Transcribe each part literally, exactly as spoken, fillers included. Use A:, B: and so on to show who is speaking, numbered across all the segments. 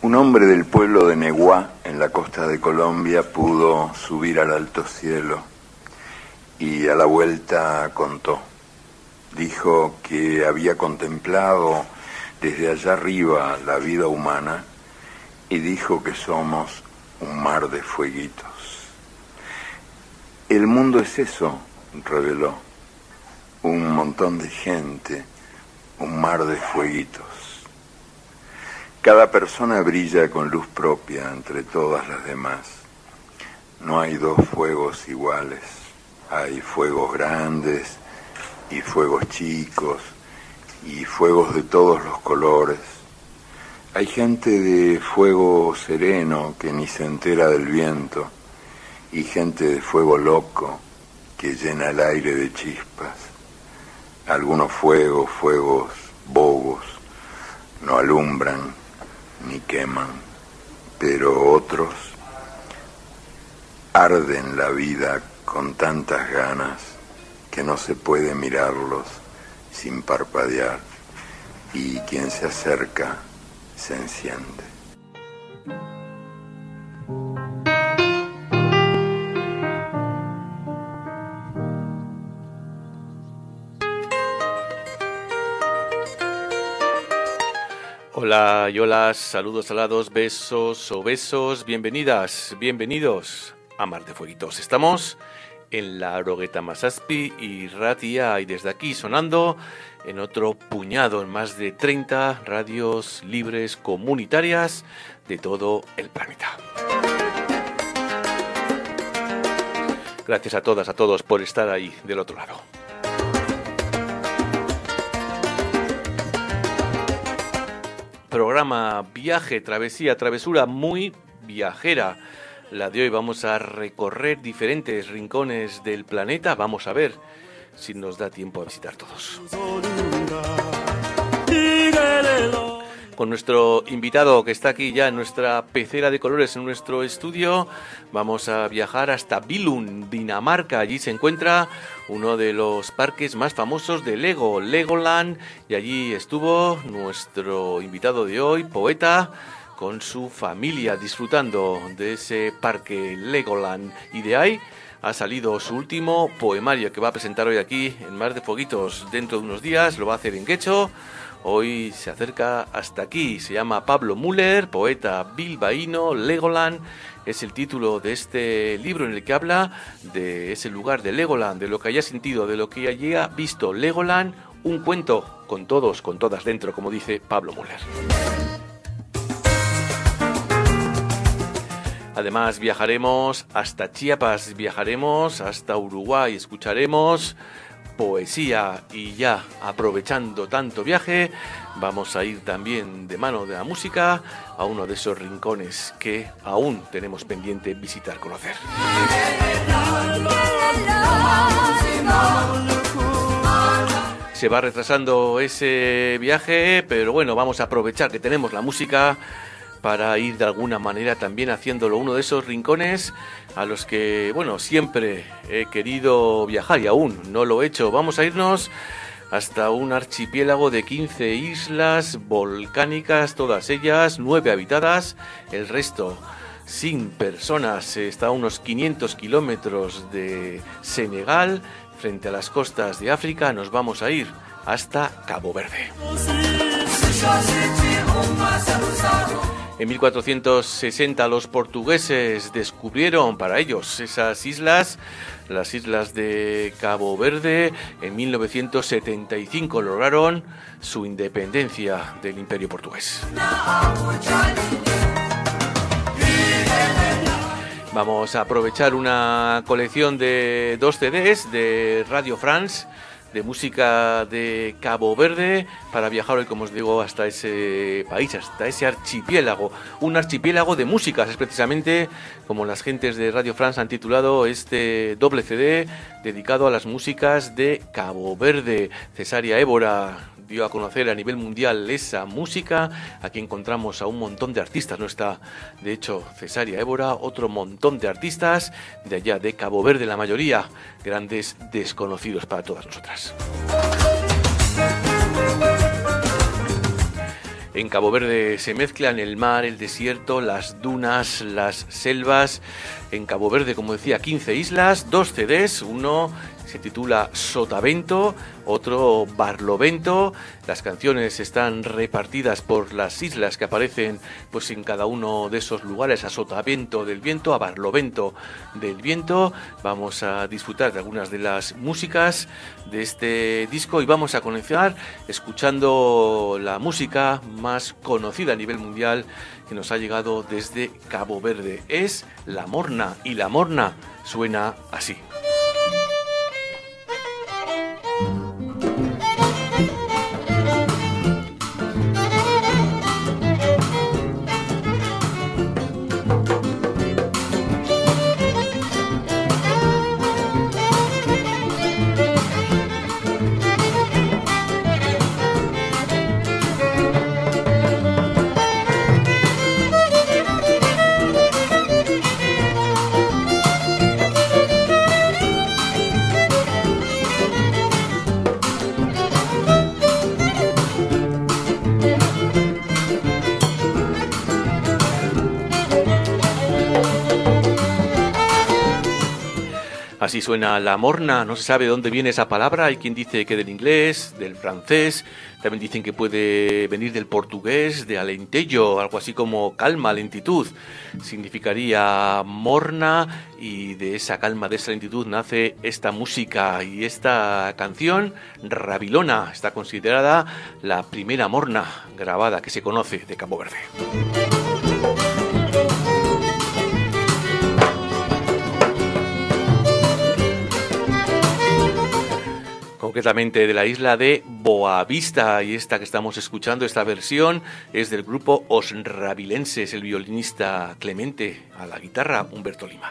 A: Un hombre del pueblo de Neguá, en la costa de Colombia, pudo subir al alto cielo y a la vuelta contó. Dijo que había contemplado desde allá arriba la vida humana y dijo que somos un mar de fueguitos. El mundo es eso, reveló, un montón de gente, un mar de fueguitos. Cada persona brilla con luz propia entre todas las demás. No hay dos fuegos iguales. Hay fuegos grandes y fuegos chicos y fuegos de todos los colores. Hay gente de fuego sereno que ni se entera del viento y gente de fuego loco que llena el aire de chispas. Algunos fuegos, fuegos bobos, no alumbran ni queman, pero otros arden la vida con tantas ganas que no se puede mirarlos sin parpadear, y quien se acerca se enciende.
B: Hola, yolas, saludos alados, besos o besos, bienvenidas, bienvenidos a Mar de Fueguitos. Estamos en la Arogueta Masaspi y Ratia, y desde aquí sonando en otro puñado, en más de treinta radios libres comunitarias de todo el planeta. Gracias a todas, a todos por estar ahí del otro lado. Programa Viaje, Travesía, Travesura muy viajera. La de hoy vamos a recorrer diferentes rincones del planeta. Vamos a ver si nos da tiempo a visitar todos. Con nuestro invitado que está aquí ya en nuestra pecera de colores, en nuestro estudio, vamos a viajar hasta Billund, Dinamarca. Allí se encuentra uno de los parques más famosos de Lego, Legoland, y allí estuvo nuestro invitado de hoy, Poeta, con su familia disfrutando de ese parque Legoland, y de ahí ha salido su último poemario que va a presentar hoy aquí en Mar de Fueguitos. Dentro de unos días lo va a hacer en quechua. Hoy se acerca hasta aquí, se llama Pablo Müller, poeta bilbaíno. Legoland es el título de este libro en el que habla de ese lugar de Legoland, de lo que haya sentido, de lo que haya visto. Legoland, un cuento con todos, con todas dentro, como dice Pablo Müller. Además viajaremos hasta Chiapas, viajaremos hasta Uruguay, escucharemos poesía, y ya aprovechando tanto viaje vamos a ir también de mano de la música a uno de esos rincones que aún tenemos pendiente visitar, conocer. Se va retrasando ese viaje, pero bueno, vamos a aprovechar que tenemos la música para ir de alguna manera también haciéndolo uno de esos rincones a los que, bueno, siempre he querido viajar y aún no lo he hecho. Vamos a irnos hasta un archipiélago de quince islas volcánicas, todas ellas nueve habitadas, el resto sin personas. Está a unos quinientos kilómetros de Senegal, frente a las costas de África. Nos vamos a ir hasta Cabo Verde. En mil cuatrocientos sesenta los portugueses descubrieron para ellos esas islas, las islas de Cabo Verde. En mil novecientos setenta y cinco lograron su independencia del Imperio portugués. Vamos a aprovechar una colección de dos C Ds de Radio France, de música de Cabo Verde, para viajar hoy, como os digo, hasta ese país, hasta ese archipiélago. Un archipiélago de músicas, es precisamente como las gentes de Radio France han titulado este doble C D dedicado a las músicas de Cabo Verde. Cesárea Évora dio a conocer a nivel mundial esa música. Aquí encontramos a un montón de artistas, no está de hecho Cesárea Évora, otro montón de artistas de allá de Cabo Verde, la mayoría grandes desconocidos para todas nosotras. En Cabo Verde se mezclan el mar, el desierto, las dunas, las selvas. En Cabo Verde, como decía, quince islas, dos C Ds, uno se titula Sotavento, otro Barlovento. Las canciones están repartidas por las islas que aparecen pues en cada uno de esos lugares, a Sotavento del viento, a Barlovento del viento. Vamos a disfrutar de algunas de las músicas de este disco y vamos a comenzar escuchando la música más conocida a nivel mundial que nos ha llegado desde Cabo Verde. Es La Morna, y La Morna suena así. Así suena La Morna, no se sabe de dónde viene esa palabra, hay quien dice que del inglés, del francés, también dicen que puede venir del portugués, de alentejo, algo así como calma, lentitud, significaría morna, y de esa calma, de esa lentitud nace esta música y esta canción, Rabilona, está considerada la primera morna grabada que se conoce de Cabo Verde. Concretamente de la isla de Boavista, y esta que estamos escuchando, esta versión es del grupo Os Rabilenses, el violinista Clemente, a la guitarra Humberto Lima.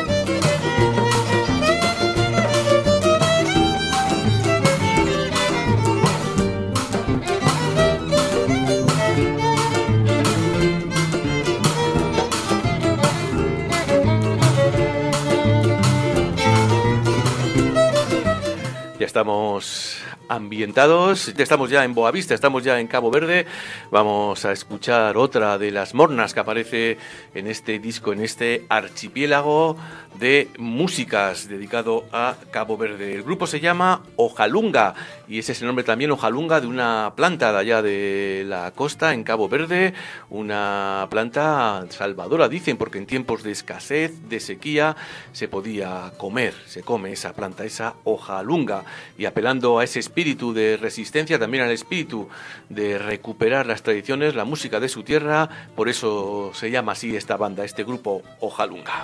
B: Ya estamos ambientados, ya estamos ya en Boavista, estamos ya en Cabo Verde. Vamos a escuchar otra de las mornas que aparece en este disco, en este archipiélago de músicas dedicado a Cabo Verde. El grupo se llama Ojalunga, y ese es el nombre también, Ojalunga, de una planta de allá de la costa en Cabo Verde, una planta salvadora, dicen, porque en tiempos de escasez, de sequía, se podía comer, se come esa planta, esa Ojalunga, y apelando a ese espíritu de resistencia, también al espíritu de recuperar las tradiciones, la música de su tierra, por eso se llama así esta banda, este grupo Ojalunga.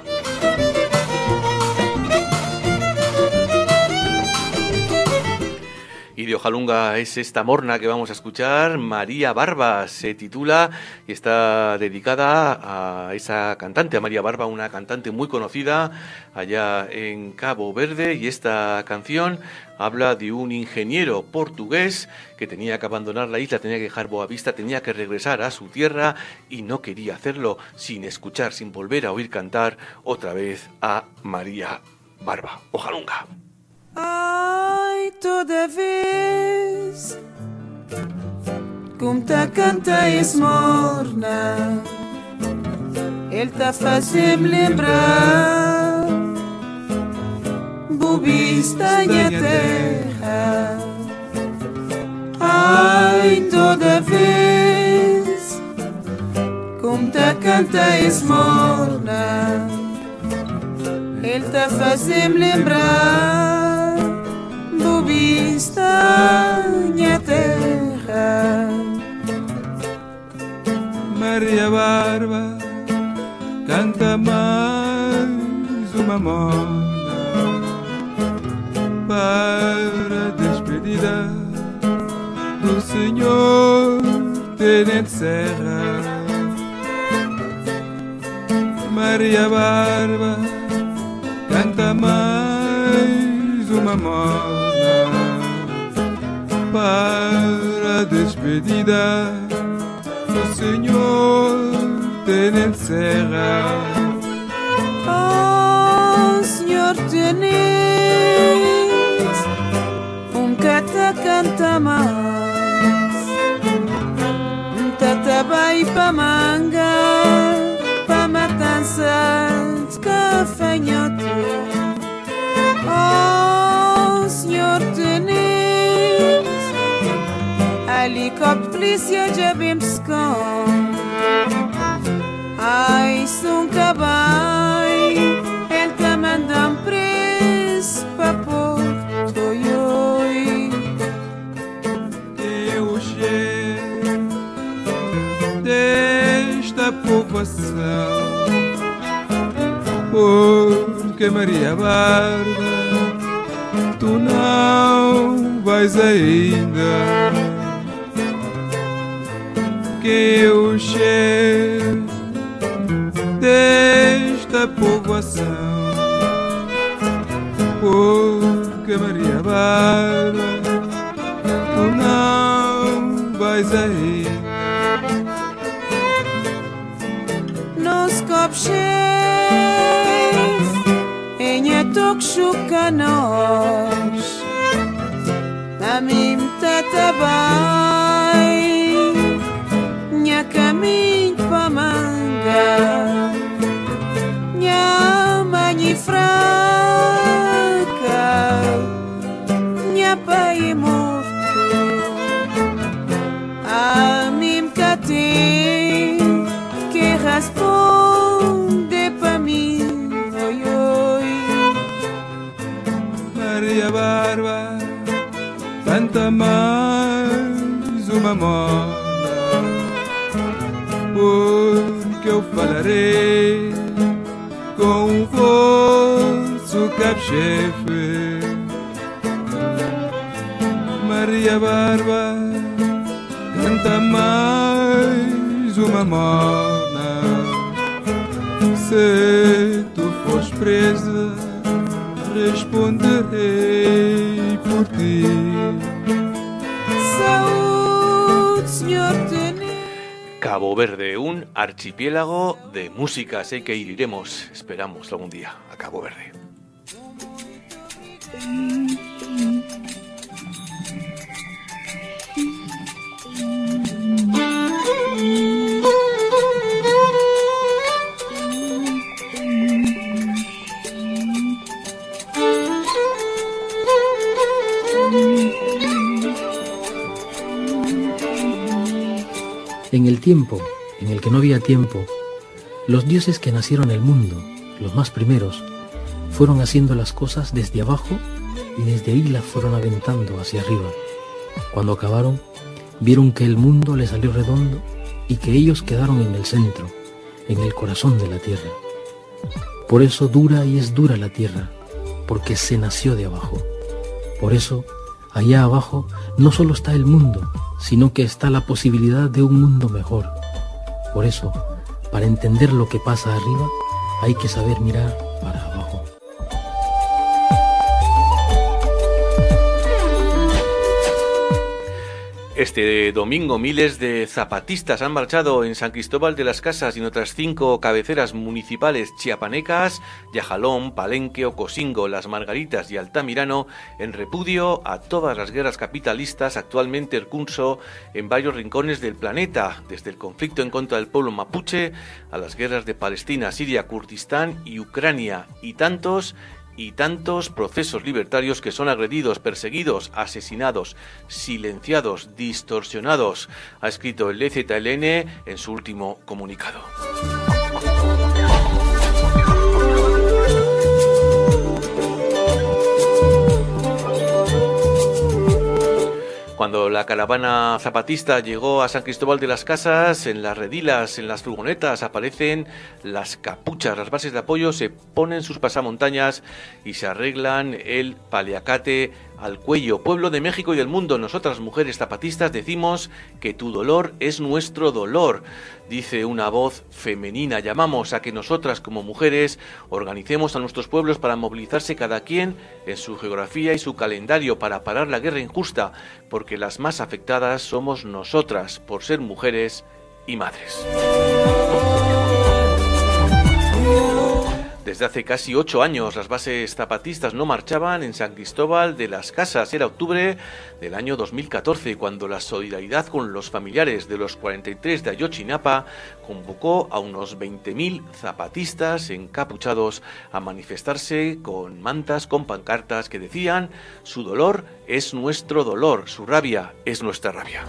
B: Y de Ojalunga es esta morna que vamos a escuchar, María Barba se titula, y está dedicada a esa cantante, a María Barba, una cantante muy conocida allá en Cabo Verde, y esta canción habla de un ingeniero portugués que tenía que abandonar la isla, tenía que dejar Boavista, tenía que regresar a su tierra y no quería hacerlo sin escuchar, sin volver a oír cantar otra vez a María Barba. Ojalunga.
C: Ai, toda vez como ta canta es morna, ele ta faz-me lembrar Boavista e a terra. Ai, toda vez como ta canta es morna, ele ta faz-me lembrar Boavista, minha terra.
D: Maria Barba canta mais uma morna para a despedida do senhor Tenente Serra. Maria Barba canta mais uma morna para a despedida do senhor Tenente Serra.
C: Oh, senhor Tenente, um cata canta mais, um ta Ai, pamanga, pa matanças, gafanhoto. Oh, senhor tenente, helicóptero, polícia, já bem pescou. Ai, são cabai, ele te manda um preço para Porto, oi.
D: Eu cheiro desta povoação, porque Maria Bárbara, tu não vais ainda. Que eu cheiro desta povoação, porque Maria Bárbara, tu não vais aí.
C: Nos copos em a toque nós, a mim tatabai. Nha caminho pa manga, nha manhi fraca, nha pai morto. A mim cate que responde pa mim, oi oi.
D: Maria Bárbara, canta mais uma moda, porque eu falarei com o vosso cabo-chefe. Maria Bárbara, canta mais uma morna. Se tu fores presa, responderei por ti.
C: Saúde, senhor tenente.
B: Cabo Verde, un archipiélago de música. Sé que iremos, esperamos algún día a Cabo Verde.
E: En el tiempo en el que no había tiempo, los dioses que nacieron el mundo, los más primeros, fueron haciendo las cosas desde abajo y desde ahí las fueron aventando hacia arriba. Cuando acabaron, vieron que el mundo les salió redondo y que ellos quedaron en el centro, en el corazón de la tierra. Por eso dura y es dura la tierra, porque se nació de abajo. Por eso, allá abajo no solo está el mundo, sino que está la posibilidad de un mundo mejor. Por eso, para entender lo que pasa arriba, hay que saber mirar para abajo.
B: Este domingo miles de zapatistas han marchado en San Cristóbal de las Casas y en otras cinco cabeceras municipales chiapanecas, Yajalón, Palenque, Ocosingo, Las Margaritas y Altamirano, en repudio a todas las guerras capitalistas actualmente en curso en varios rincones del planeta, desde el conflicto en contra del pueblo mapuche a las guerras de Palestina, Siria, Kurdistán y Ucrania, y tantos y tantos procesos libertarios que son agredidos, perseguidos, asesinados, silenciados, distorsionados, ha escrito el E Z L N en su último comunicado. Cuando la caravana zapatista llegó a San Cristóbal de las Casas, en las redilas, en las furgonetas aparecen las capuchas, las bases de apoyo, se ponen sus pasamontañas y se arreglan el paliacate al cuello. Pueblo de México y del mundo, nosotras mujeres zapatistas decimos que tu dolor es nuestro dolor, dice una voz femenina. Llamamos a que nosotras como mujeres organicemos a nuestros pueblos para movilizarse cada quien en su geografía y su calendario para parar la guerra injusta, porque las más afectadas somos nosotras por ser mujeres y madres. Desde hace casi ocho años las bases zapatistas no marchaban en San Cristóbal de las Casas. Era octubre del año dos mil catorce cuando la solidaridad con los familiares de los cuarenta y tres de Ayotzinapa convocó a unos veinte mil zapatistas encapuchados a manifestarse con mantas, con pancartas que decían: su dolor es nuestro dolor, su rabia es nuestra rabia.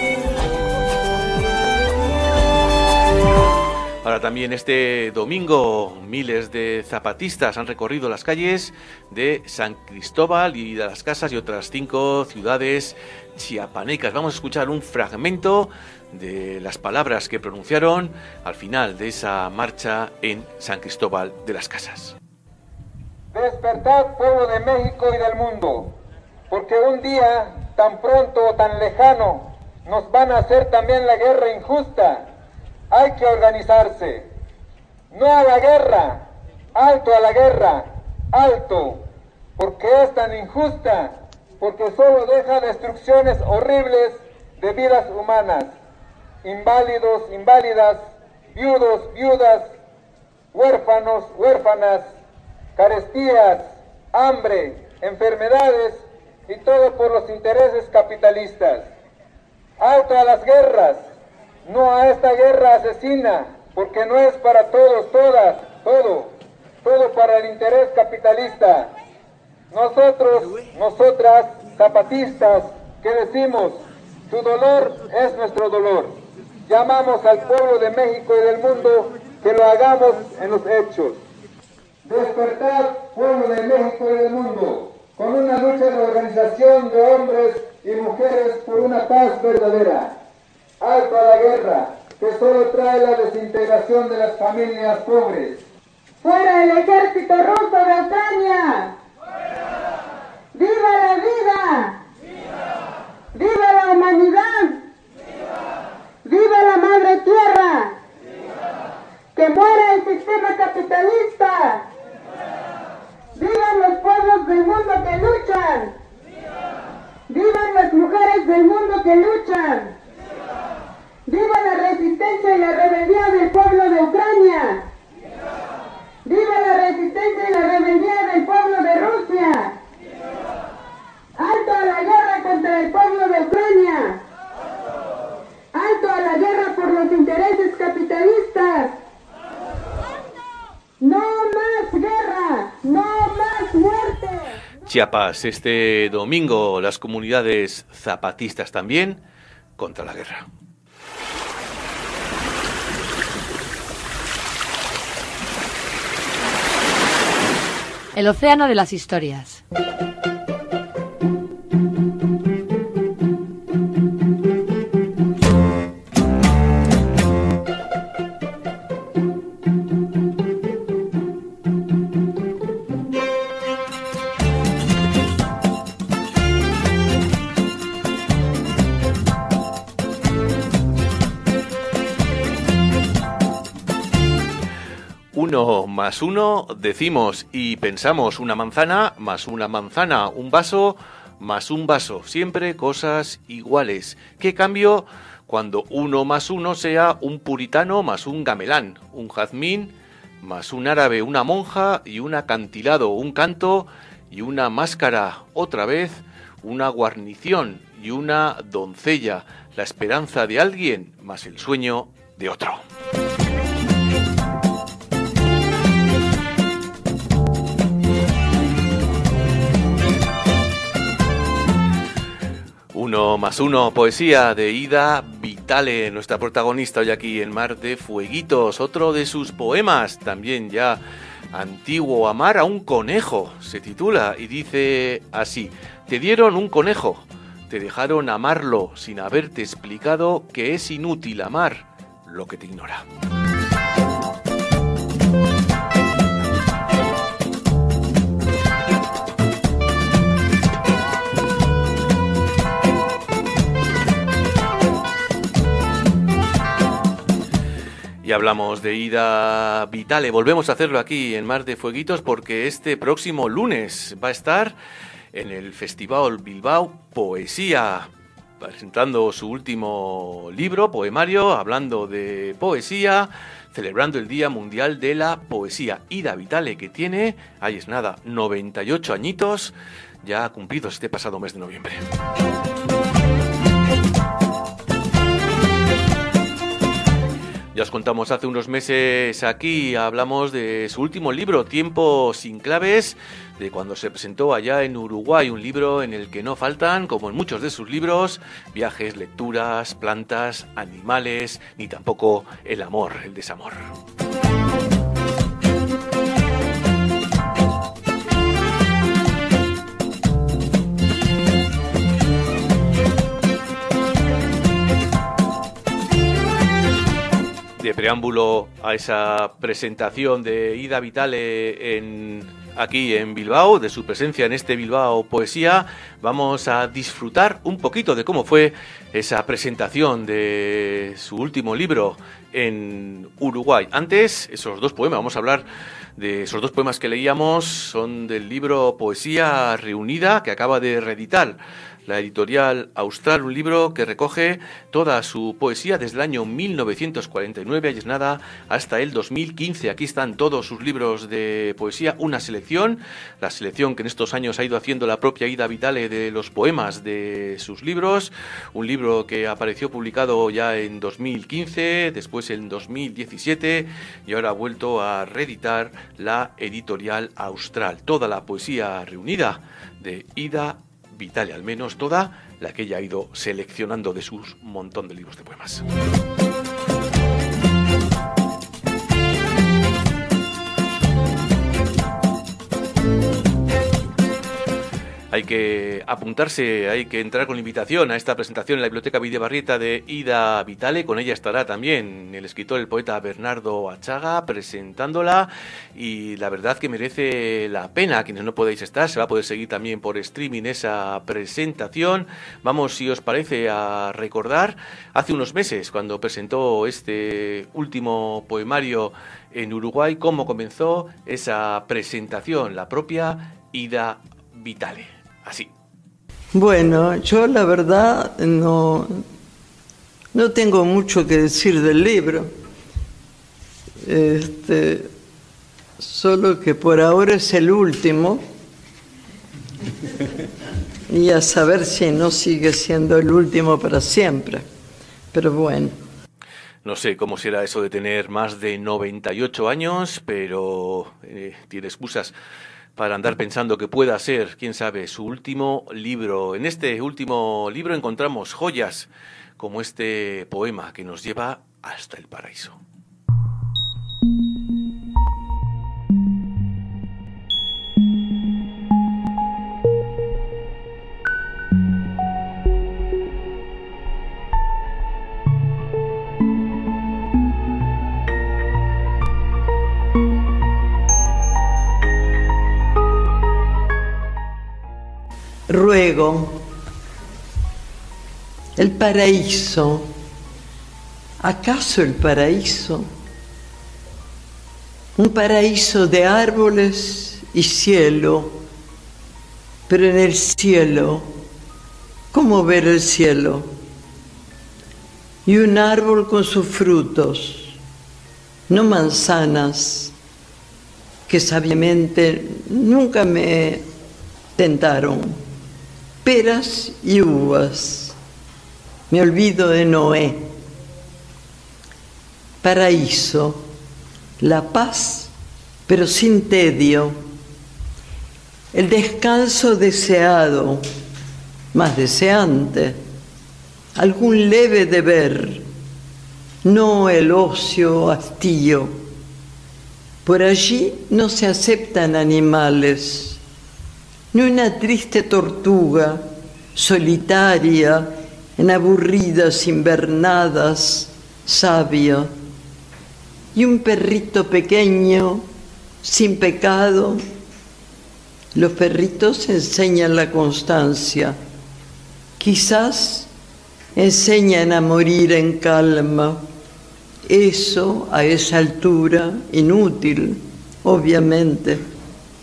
B: Ahora también este domingo miles de zapatistas han recorrido las calles de San Cristóbal y de las Casas y otras cinco ciudades chiapanecas. Vamos a escuchar un fragmento de las palabras que pronunciaron al final de esa marcha en San Cristóbal de las Casas.
F: Despertad, pueblo de México y del mundo, porque un día tan pronto o tan lejano nos van a hacer también la guerra injusta. Hay que organizarse. No a la guerra, alto a la guerra, alto, porque es tan injusta, porque solo deja destrucciones horribles de vidas humanas, inválidos, inválidas, viudos, viudas, huérfanos, huérfanas, carestías, hambre, enfermedades y todo por los intereses capitalistas. Alto a las guerras. No a esta guerra asesina, porque no es para todos, todas, todo, todo para el interés capitalista. Nosotros, nosotras, zapatistas, que decimos, su dolor es nuestro dolor. Llamamos al pueblo de México y del mundo que lo hagamos en los hechos. Despertad, pueblo de México y del mundo, con una lucha de organización de hombres y mujeres por una paz verdadera. Alto a la guerra, que solo trae la desintegración de las familias pobres.
G: ¡Fuera el ejército ruso de Ucrania! ¡Fuera! ¡Viva la vida! ¡Viva! ¡Viva la humanidad! ¡Viva! ¡Viva la madre tierra! ¡Viva! ¡Que muera el sistema capitalista! ¡Viva! ¡Vivan los pueblos del mundo que luchan! ¡Viva! ¡Vivan las mujeres del mundo que luchan! ¡Viva la resistencia y la rebeldía del pueblo de Ucrania! ¡Viva! ¡Viva la resistencia y la rebeldía del pueblo de Rusia! ¡Viva! ¡Alto a la guerra contra el pueblo de Ucrania! ¡Alto! ¡Alto a la guerra por los intereses capitalistas! ¡Alto! ¡No más guerra! ¡No más muerte!
B: Chiapas, este domingo las comunidades zapatistas también contra la guerra.
H: El océano de las historias.
B: Uno más uno, decimos y pensamos una manzana, más una manzana, un vaso, más un vaso. Siempre cosas iguales. ¿Qué cambio cuando uno más uno sea un puritano más un gamelán, un jazmín más un árabe, una monja y un acantilado, un canto y una máscara, otra vez una guarnición y una doncella, la esperanza de alguien más el sueño de otro? Uno más uno, poesía de Ida Vitale, nuestra protagonista hoy aquí en Mar de Fueguitos. Otro de sus poemas, también ya antiguo, Amar a un conejo, se titula y dice así: te dieron un conejo, te dejaron amarlo sin haberte explicado que es inútil amar lo que te ignora. Y hablamos de Ida Vitale, volvemos a hacerlo aquí en Mar de Fueguitos porque este próximo lunes va a estar en el Festival Bilbao Poesía. presentando su último libro, poemario, hablando de poesía, celebrando el Día Mundial de la Poesía. Ida Vitale, que tiene, ahí es nada, noventa y ocho añitos, ya cumplidos este pasado mes de noviembre. Ya os contamos hace unos meses aquí, hablamos de su último libro, Tiempo sin claves, de cuando se presentó allá en Uruguay, un libro en el que no faltan, como en muchos de sus libros, viajes, lecturas, plantas, animales, ni tampoco el amor, el desamor. De preámbulo a esa presentación de Ida Vitale en, aquí en Bilbao, de su presencia en este Bilbao Poesía, vamos a disfrutar un poquito de cómo fue esa presentación de su último libro en Uruguay. Antes, esos dos poemas, vamos a hablar de esos dos poemas que leíamos, son del libro Poesía Reunida, que acaba de reeditar la editorial Austral, un libro que recoge toda su poesía desde el año mil novecientos cuarenta y nueve, ahí es nada, hasta el dos mil quince. Aquí están todos sus libros de poesía, una selección, la selección que en estos años ha ido haciendo la propia Ida Vitale de los poemas de sus libros, un libro que apareció publicado ya en dos mil quince, después en dos mil diecisiete y ahora ha vuelto a reeditar la editorial Austral. Toda la poesía reunida de Ida Vitale, al menos toda la que ella ha ido seleccionando de sus montón de libros de poemas. Hay que apuntarse, hay que entrar con invitación a esta presentación en la Biblioteca Videbarrieta de Ida Vitale. Con ella estará también el escritor, el poeta Bernardo Achaga, presentándola, y la verdad que merece la pena. Quienes no podéis estar, se va a poder seguir también por streaming esa presentación. Vamos, si os parece, a recordar hace unos meses, cuando presentó este último poemario en Uruguay, cómo comenzó esa presentación, la propia Ida Vitale. Así.
I: Bueno, yo la verdad no, no tengo mucho que decir del libro. Este, solo que por ahora es el último. Y a saber si no sigue siendo el último para siempre. Pero bueno.
B: No sé cómo será eso de tener más de noventa y ocho años, pero eh, tiene excusas para andar pensando que pueda ser, quién sabe, su último libro. En este último libro encontramos joyas como este poema que nos lleva hasta el paraíso.
I: Ruego, el paraíso, ¿acaso el paraíso? Un paraíso de árboles y cielo, pero en el cielo, ¿cómo ver el cielo? Y un árbol con sus frutos, no manzanas, que sabiamente nunca me tentaron. Peras y uvas, me olvido de Noé. Paraíso, la paz, pero sin tedio, el descanso deseado, más deseante, algún leve deber, no el ocio hastío. Por allí no se aceptan animales, ni una triste tortuga solitaria en aburridas invernadas, sabia, y un perrito pequeño, sin pecado. Los perritos enseñan la constancia, quizás enseñan a morir en calma. Eso, a esa altura, inútil, obviamente.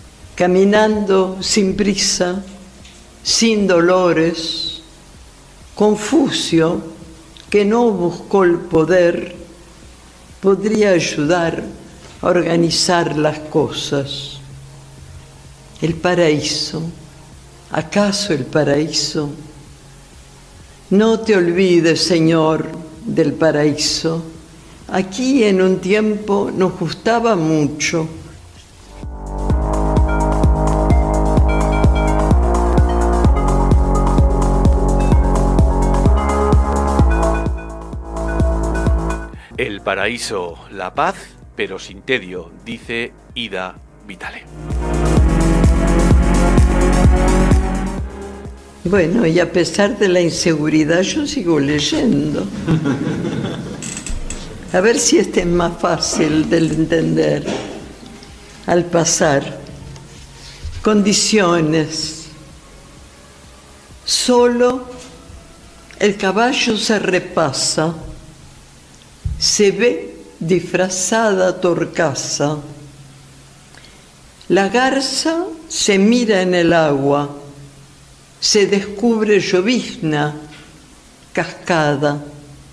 I: Caminando sin prisa, sin dolores, Confucio, que no buscó el poder, podría ayudar a organizar las cosas. El paraíso, ¿acaso el paraíso? No te olvides, Señor, del paraíso. Aquí en un tiempo nos gustaba mucho.
B: El paraíso, la paz, pero sin tedio, dice Ida Vitale.
I: Bueno, y a pesar de la inseguridad, yo sigo leyendo. A ver si este es más fácil de entender. Al pasar, condiciones. Solo el caballo se repasa, se ve disfrazada torcaza. La garza se mira en el agua, se descubre llovizna, cascada.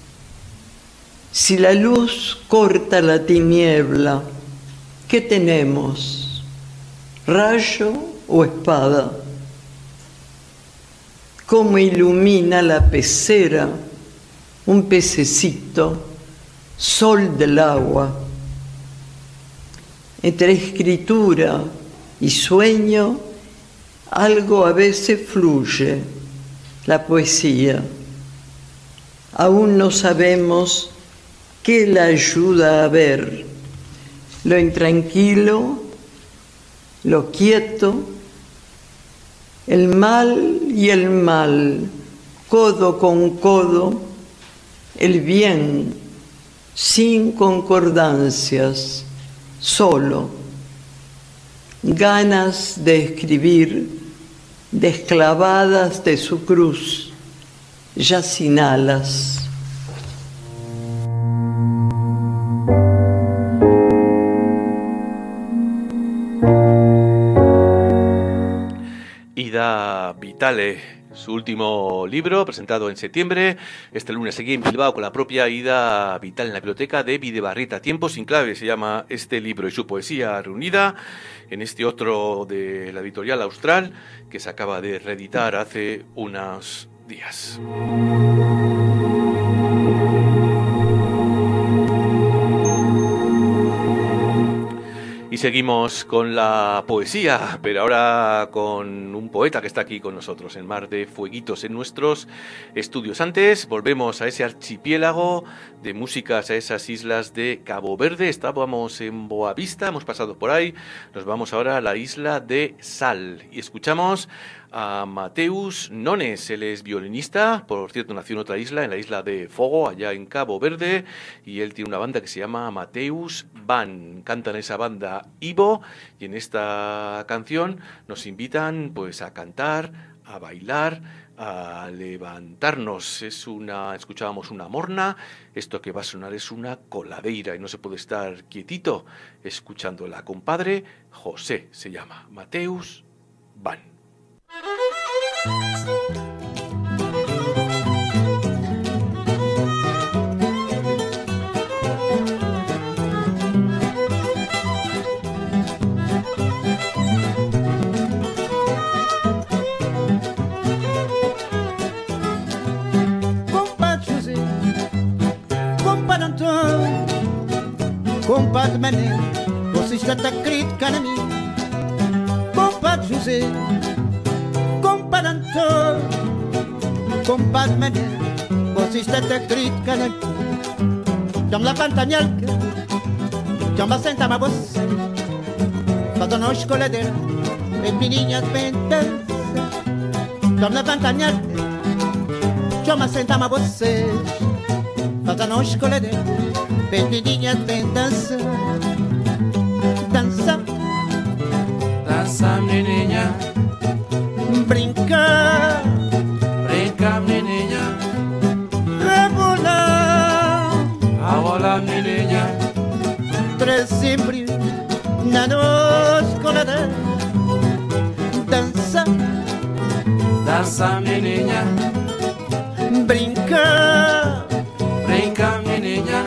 I: Si la luz corta la tiniebla, ¿qué tenemos? ¿Rayo o espada? ¿Cómo ilumina la pecera un pececito, sol del agua? Entre escritura y sueño, algo a veces fluye, la poesía. Aún no sabemos qué la ayuda a ver, lo intranquilo, lo quieto, el mal y el mal, codo con codo, el bien, sin concordancias, solo, ganas de escribir, desclavadas de su cruz, ya sin alas.
B: Ida Vitale, su último libro, presentado en septiembre. Este lunes seguí en Bilbao con la propia Ida Vitale en la biblioteca de Bidebarrieta. Tiempos sin clave se llama este libro, y su poesía reunida en este otro de la editorial Austral, que se acaba de reeditar hace unos días. Y seguimos con la poesía, pero ahora con un poeta que está aquí con nosotros en Mar de Fueguitos en nuestros estudios. Antes volvemos a ese archipiélago de músicas, a esas islas de Cabo Verde. Estábamos en Boavista, hemos pasado por ahí, nos vamos ahora a la isla de Sal y escuchamos a Mateus Nones. Él es violinista, por cierto nació en otra isla, en la isla de Fogo, allá en Cabo Verde, y él tiene una banda que se llama Mateus Band. Cantan esa banda Ivo, y en esta canción nos invitan pues a cantar, a bailar, a levantarnos. Es una, escuchábamos una morna, esto que va a sonar es una coladeira, y no se puede estar quietito escuchándola. Compadre José se llama Mateus Band.
J: Compadre José, compadre Antônio, compadre Mané, você está a criticar a mim. Compadre José, compadre Antônio, compadre Mané, você está a criticar a mim. Chama la pantanhalca, chama senta ma você, faz a noite coladeira, bem meninas bem dança. Chama la pantanhalca, chama senta ma você, faz a noite coladeira, bem meninas bem dança. Dança,
K: dança menininha,
J: brinca,
K: brinca menininha,
J: rebola,
K: rebola menininha,
J: para sempre na noite colada. Dança,
K: dança menininha,
J: brinca,
K: brinca menina,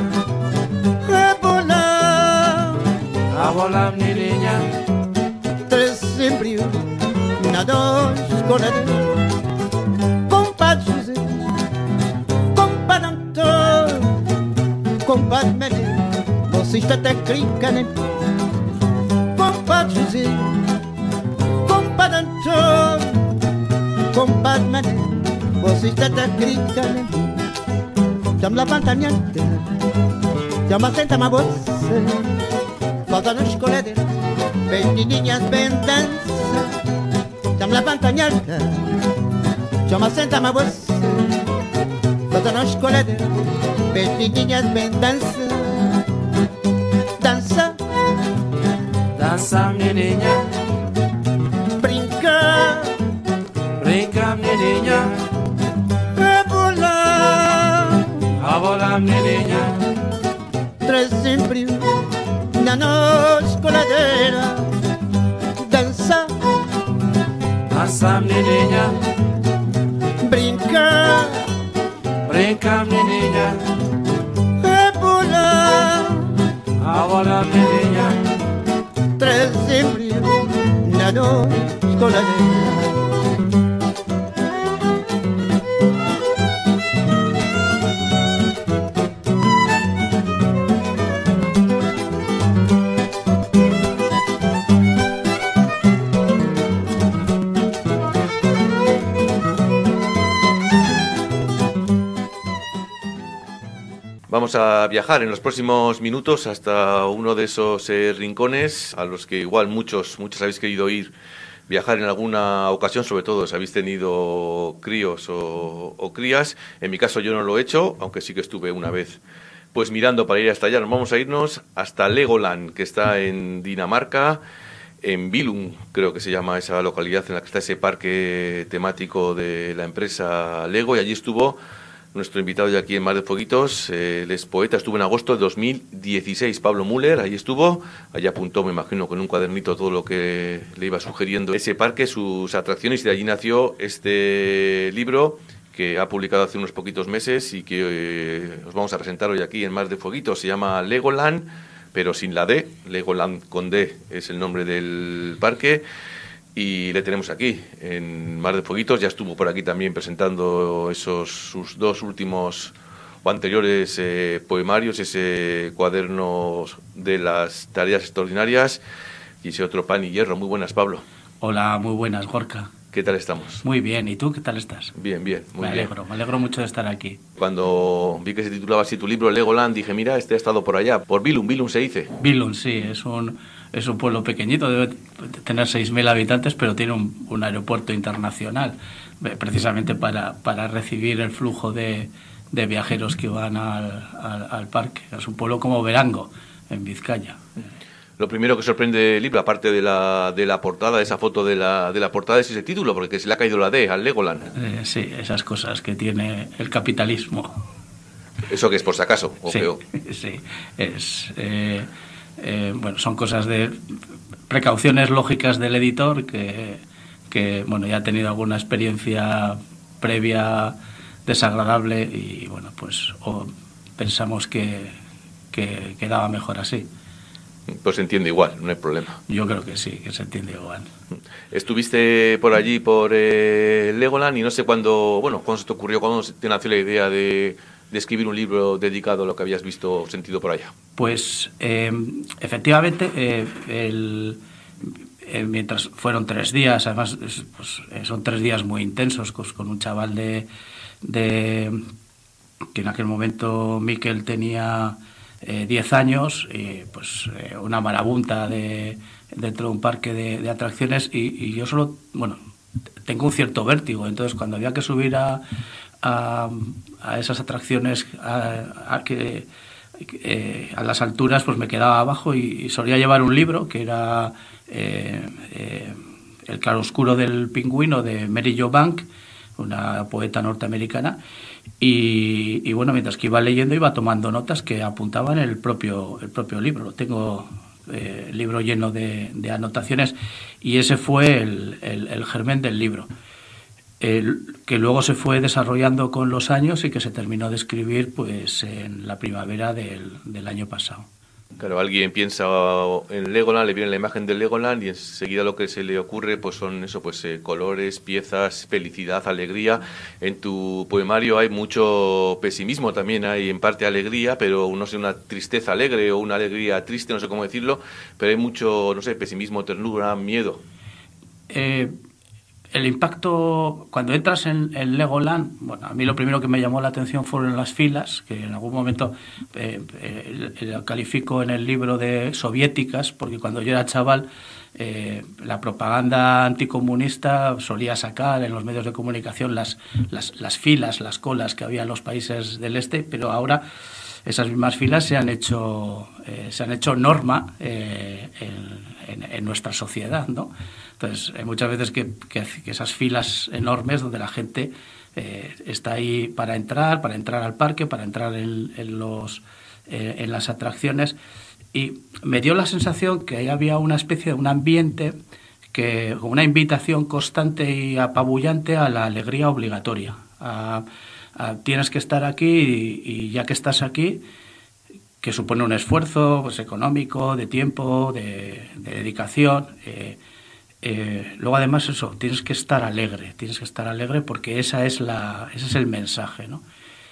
J: rebola,
K: abola menina,
J: tres embrios, na dos coladeira, compadre José, compadre Antônio, compadre Menino, você está até crincando, compadre José, compadre Antônio, compadre Menino, você está até crincando, chama la pantanhante, chama senta ma você, falta nos coladeira, bem niñas, bem dança, chama la pantanhante, chama senta ma você, falta nos coladeira, bem niñas, bem dança, dança,
K: dança menina,
J: brinca,
K: brinca menina,
J: rebola,
K: abola menina,
J: tres embrios, na noz coladeira, dança,
K: dança menina,
J: brinca,
K: brinca menina,
J: rebola,
K: abola menina,
J: tres embrios, na noz coladeira.
B: Vamos a viajar en los próximos minutos hasta uno de esos eh, rincones a los que igual muchos, muchos habéis querido ir, viajar en alguna ocasión, sobre todo si habéis tenido críos o, o crías. En mi caso yo no lo he hecho, aunque sí que estuve una vez pues mirando para ir hasta allá. Nos vamos a irnos hasta Legoland, que está en Dinamarca, en Billund, creo que se llama esa localidad en la que está ese parque temático de la empresa Lego, y allí estuvo nuestro invitado ya aquí en Mar de Fueguitos, eh, él es poeta, estuvo en agosto de dos mil dieciséis, Pablo Müller, ahí estuvo, allí apuntó, me imagino, con un cuadernito todo lo que le iba sugiriendo ese parque, sus atracciones, y de allí nació este libro que ha publicado hace unos poquitos meses y que eh, os vamos a presentar hoy aquí en Mar de Fueguitos. Se llama Legoland, pero sin la D, Legoland con D es el nombre del parque. Y le tenemos aquí, en Mar de Fueguitos. Ya estuvo por aquí también presentando esos sus dos últimos o anteriores eh, poemarios, ese cuaderno de las tareas extraordinarias y ese otro Pan y Hierro. Muy buenas, Pablo.
L: Hola, muy buenas, Gorka.
B: ¿Qué tal estamos?
L: Muy bien, ¿y tú qué tal estás?
B: Bien, bien, muy
L: me
B: bien.
L: alegro, me alegro mucho de estar aquí.
B: Cuando vi que se titulaba así tu libro, Legoland, dije, mira, este ha estado por allá, por Billund, Billund se dice.
L: Billund, sí, es un, es un pueblo pequeñito, debe tener seis mil habitantes, pero tiene un, un aeropuerto internacional, precisamente para, para recibir el flujo de, de viajeros que van al, al, al parque. Es un pueblo como Verango, en Vizcaya.
B: Lo primero que sorprende del libro, aparte de la, de la portada, de esa foto de la, de la portada, es ese título, porque se le ha caído la D al Legoland.
L: Eh, sí, esas cosas que tiene el capitalismo.
B: ¿Eso que es por si acaso? ¿O
L: sí,
B: peor?
L: sí, es, eh, eh, bueno, son cosas de precauciones lógicas del editor que, que bueno, ya ha tenido alguna experiencia previa desagradable y bueno, pues o pensamos que, que quedaba mejor así.
B: Pues se entiende igual, no hay problema.
L: Yo creo que sí, que se entiende igual.
B: Estuviste por allí, por eh, Legoland, y no sé cuándo, bueno, cuándo se te ocurrió, cuándo te nació la idea de, de escribir un libro dedicado a lo que habías visto o sentido por allá.
L: Pues eh, efectivamente, eh, el, eh, mientras fueron tres días, además pues, son tres días muy intensos, con, con un chaval de, de que en aquel momento Miquel tenía Eh, diez años, y pues eh, una marabunta de, dentro de un parque de, de atracciones y, y yo solo, bueno, tengo un cierto vértigo, entonces cuando había que subir a, a, a esas atracciones a, a, que, eh, a las alturas, pues me quedaba abajo y, y solía llevar un libro que era eh, eh, El claroscuro del pingüino de Mary Jo Bank, una poeta norteamericana. Y, y bueno, mientras que iba leyendo iba tomando notas que apuntaban el propio el propio libro. Tengo eh, el libro lleno de, de anotaciones y ese fue el, el, el germen del libro. el, que luego se fue desarrollando con los años y que se terminó de escribir pues en la primavera del, del año pasado.
B: Claro, alguien piensa en Legoland, le viene la imagen de Legoland y enseguida lo que se le ocurre pues son eso, pues eh, colores, piezas, felicidad, alegría. En tu poemario hay mucho pesimismo, también hay en parte alegría, pero no sé, una tristeza alegre o una alegría triste, no sé cómo decirlo, pero hay mucho, no sé, pesimismo, ternura, miedo.
L: Eh, el impacto, cuando entras en, en Legoland, bueno, a mí lo primero que me llamó la atención fueron las filas, que en algún momento eh, eh, lo califico en el libro de soviéticas, porque cuando yo era chaval, eh, la propaganda anticomunista solía sacar en los medios de comunicación las, las, las filas, las colas que había en los países del este, pero ahora esas mismas filas se han hecho, eh, se han hecho norma eh, en, en, en nuestra sociedad, ¿no? Entonces, hay muchas veces que, que, que esas filas enormes donde la gente eh, está ahí para entrar, para entrar al parque, para entrar en, en, los, eh, en las atracciones, y me dio la sensación que ahí había una especie de un ambiente, que una invitación constante y apabullante a la alegría obligatoria. A, a, tienes que estar aquí y, y ya que estás aquí, que supone un esfuerzo pues, económico, de tiempo, de, de dedicación. Eh, eh, luego, además, eso, tienes que estar alegre, tienes que estar alegre porque esa es la, ese es el mensaje, ¿no?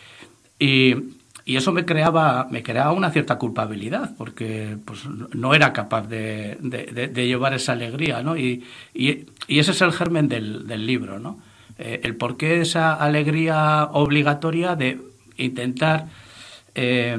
L: Y, y eso me creaba, me creaba una cierta culpabilidad porque pues, no era capaz de, de, de, de llevar esa alegría, ¿no? Y, y, y ese es el germen del, del libro, ¿no? Eh, el por qué esa alegría obligatoria de intentar... Eh,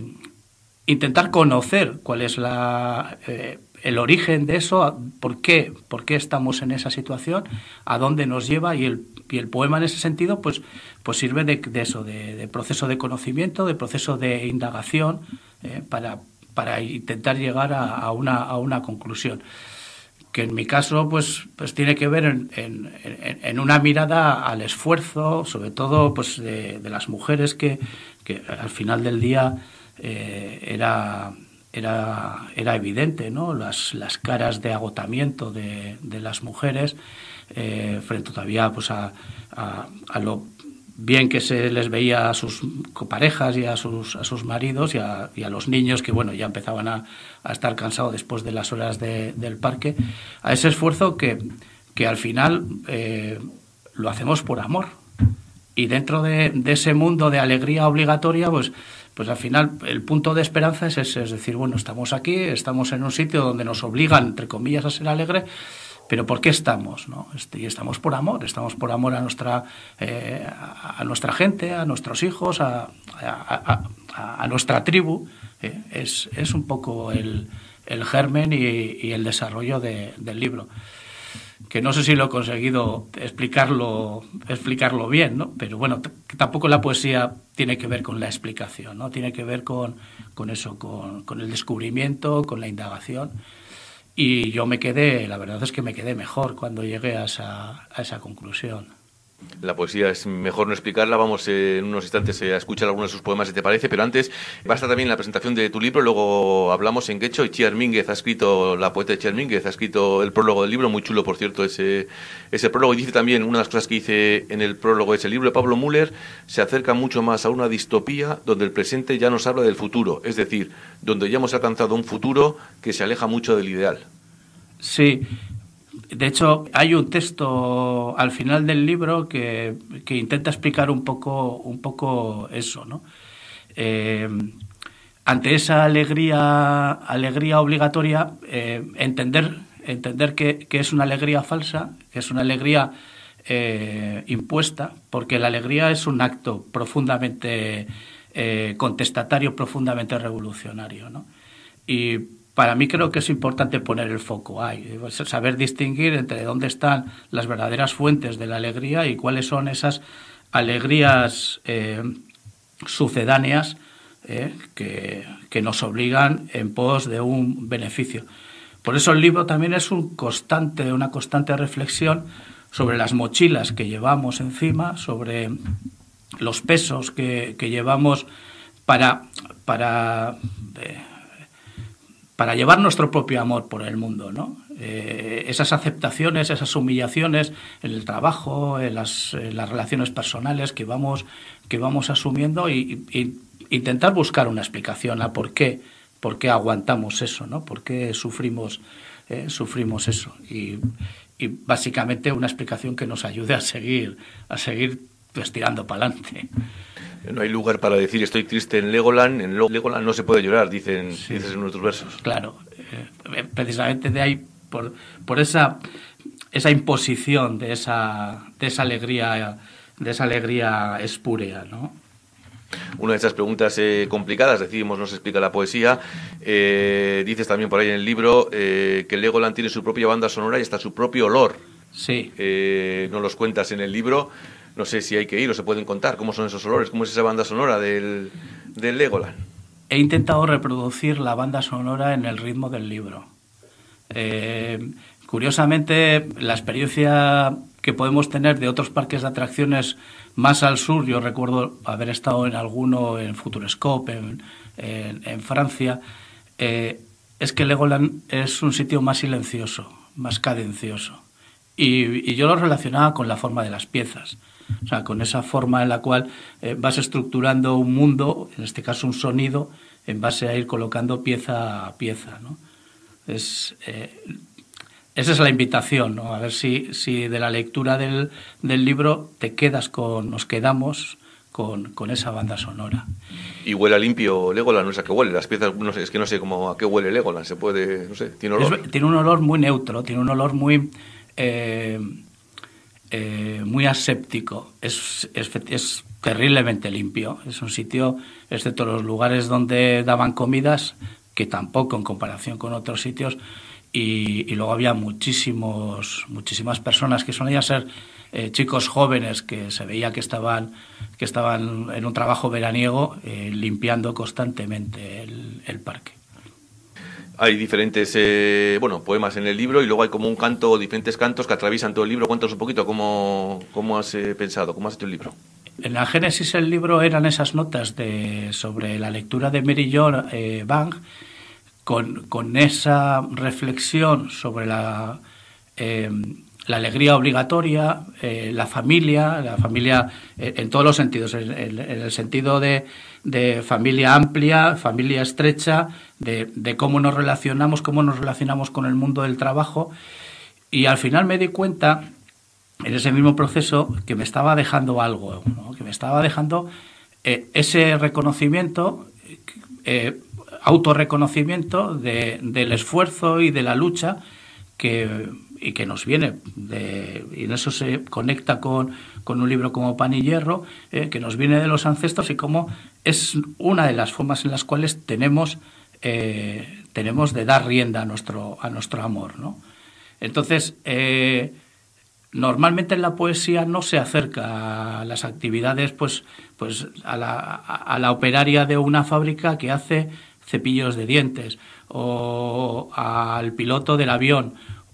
L: intentar conocer cuál es la, eh, el origen de eso, por qué, por qué estamos en esa situación, a dónde nos lleva, y el, y el poema en ese sentido pues, pues sirve de, de eso, de, de proceso de conocimiento, de proceso de indagación, eh, para, para intentar llegar a, a, una, a una conclusión, que en mi caso pues, pues tiene que ver en, en, en una mirada al esfuerzo, sobre todo pues de, de las mujeres que, que al final del día Eh, era, era, era evidente, ¿no? Las, las caras de agotamiento de, de las mujeres eh, frente todavía pues, a, a, a lo bien que se les veía a sus parejas y a sus, a sus maridos y a, y a los niños que bueno ya empezaban a, a estar cansados después de las horas de, del parque, a ese esfuerzo que, que al final eh, lo hacemos por amor. Y dentro de, de ese mundo de alegría obligatoria, pues pues al final el punto de esperanza es ese, es decir, bueno, estamos aquí, estamos en un sitio donde nos obligan, entre comillas, a ser alegres, pero ¿por qué estamos? ¿No? Y estamos por amor, estamos por amor a nuestra, eh, a nuestra gente, a nuestros hijos, a, a, a, a nuestra tribu. Eh, es, es un poco el, el germen y, y el desarrollo de, del libro. Que no sé si lo he conseguido explicarlo, explicarlo bien, ¿no? Pero bueno, t- tampoco la poesía tiene que ver con la explicación, ¿no? Tiene que ver con, con eso, con, con el descubrimiento, con la indagación. Y yo me quedé, la verdad es que me quedé mejor cuando llegué a esa, a esa conclusión.
B: La poesía es mejor no explicarla. Vamos eh, en unos instantes eh, a escuchar algunos de sus poemas, si te parece, pero antes va a estar también la presentación de tu libro, luego hablamos en quechua, y Txea Armínguez ha escrito, la poeta Txea Armínguez ha escrito el prólogo del libro, muy chulo por cierto ese, ese prólogo, y dice también, una de las cosas que dice en el prólogo es: el libro de Pablo Müller se acerca mucho más a una distopía donde el presente ya nos habla del futuro, es decir, donde ya hemos alcanzado un futuro que se aleja mucho del ideal.
L: Sí. De hecho, hay un texto al final del libro que, que intenta explicar un poco, un poco eso, ¿no? Eh, ante esa alegría, alegría obligatoria, eh, entender, entender que, que es una alegría falsa, que es una alegría eh, impuesta, porque la alegría es un acto profundamente eh, contestatario, profundamente revolucionario, ¿no? Y para mí creo que es importante poner el foco ahí, saber distinguir entre dónde están las verdaderas fuentes de la alegría y cuáles son esas alegrías eh, sucedáneas eh, que, que nos obligan en pos de un beneficio. Por eso el libro también es un constante, una constante reflexión sobre las mochilas que llevamos encima, sobre los pesos que, que llevamos para... para eh, para llevar nuestro propio amor por el mundo, ¿no? Eh, esas aceptaciones, esas humillaciones en el trabajo, en las, en las relaciones personales que vamos, que vamos asumiendo y, y, y intentar buscar una explicación a por qué, por qué aguantamos eso, ¿no? Por qué sufrimos, eh, sufrimos eso. Y, y básicamente una explicación que nos ayude a seguir, a seguir pues, tirando para adelante.
B: No hay lugar para decir estoy triste en Legoland, en Legoland no se puede llorar, dicen, sí. dices en nuestros versos.
L: Claro, eh, precisamente de ahí, por, por esa, esa imposición de esa, de esa alegría, de esa alegría espúrea, ¿no?
B: Una de esas preguntas eh, complicadas, decimos, nos explica la poesía. Eh, dices también por ahí en el libro eh, que Legoland tiene su propia banda sonora y hasta su propio olor.
L: Sí.
B: Eh, nos los cuentas en el libro. No sé si hay que ir o se pueden contar cómo son esos olores, cómo es esa banda sonora del, del Legoland.
L: He intentado reproducir la banda sonora en el ritmo del libro. Eh, curiosamente, la experiencia que podemos tener de otros parques de atracciones más al sur, yo recuerdo haber estado en alguno, en Futurescope, en, en, en Francia, eh, es que Legoland es un sitio más silencioso, más cadencioso. Y, y yo lo relacionaba con la forma de las piezas. O sea, con esa forma en la cual eh, vas estructurando un mundo, en este caso un sonido, en base a ir colocando pieza a pieza, ¿no? Es, eh, esa es la invitación, ¿no? A ver si, si de la lectura del, del libro te quedas con, nos quedamos con, con esa banda sonora.
B: Y huele a limpio Legoland, no sé a qué huele, las piezas, no sé, es que no sé cómo a qué huele Legoland, se puede, no sé, tiene olor.
L: Es, tiene un olor muy neutro, tiene un olor muy... Eh, Eh, muy aséptico, es, es, es terriblemente limpio, es un sitio, excepto los lugares donde daban comidas, que tampoco en comparación con otros sitios, y, y luego había muchísimos muchísimas personas que solían ser eh, chicos jóvenes que se veía que estaban que estaban en un trabajo veraniego eh, limpiando constantemente el, el parque.
B: Hay diferentes, eh, bueno, poemas en el libro y luego hay como un canto, diferentes cantos que atraviesan todo el libro. Cuéntanos un poquito cómo, cómo has eh, pensado, cómo has hecho el libro.
L: En la génesis del libro eran esas notas de sobre la lectura de Mary Jo eh, Bang, con, con esa reflexión sobre la, eh, la alegría obligatoria, eh, la familia, la familia eh, en todos los sentidos, en, en, en el sentido de, de familia amplia, familia estrecha, de, de cómo nos relacionamos, cómo nos relacionamos con el mundo del trabajo. Y al final me di cuenta, en ese mismo proceso, que me estaba dejando algo, ¿no? Que me estaba dejando eh, ese reconocimiento, eh, autorreconocimiento de, del esfuerzo y de la lucha que, y que nos viene, de, y en eso se conecta con, con un libro como Pan y Hierro, eh, que nos viene de los ancestros y cómo es una de las formas en las cuales tenemos, eh, tenemos de dar rienda a nuestro, a nuestro amor, ¿no? Entonces, eh, normalmente en la poesía no se acerca a las actividades, pues, pues a la, a la operaria de una fábrica que hace cepillos de dientes, o al piloto del avión,